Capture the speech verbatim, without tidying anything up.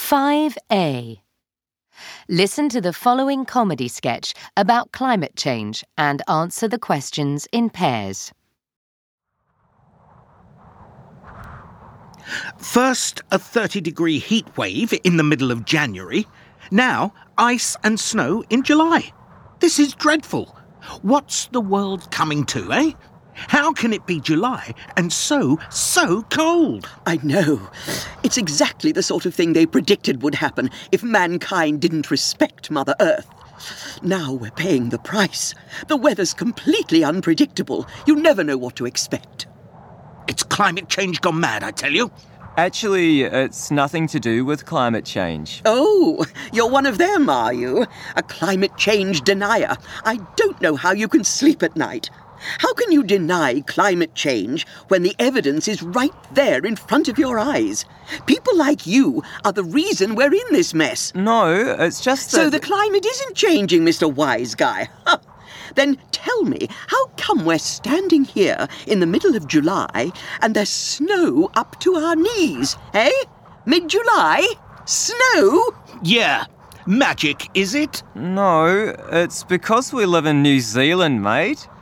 five A. Listen to the following comedy sketch about climate change and answer the questions in pairs. First, a thirty-degree heat wave in the middle of January. Now, ice and snow in July. This is dreadful. What's the world coming to, eh? How can it be July and so, so cold? I know. It's exactly the sort of thing they predicted would happen if mankind didn't respect Mother Earth. Now we're paying the price. The weather's completely unpredictable. You never know what to expect. It's climate change gone mad, I tell you. Actually, it's nothing to do with climate change. Oh, you're one of them, are you? A climate change denier. I don't know how you can sleep at night. How can you deny climate change when the evidence is right there in front of your eyes? People like you are the reason we're in this mess. No, it's just that... So the climate isn't changing, Mister Wise Guy. Huh. Then tell me, how come we're standing here in the middle of July and there's snow up to our knees, eh? Mid-July? Snow? Yeah. Magic, is it? No, it's because we live in New Zealand, mate.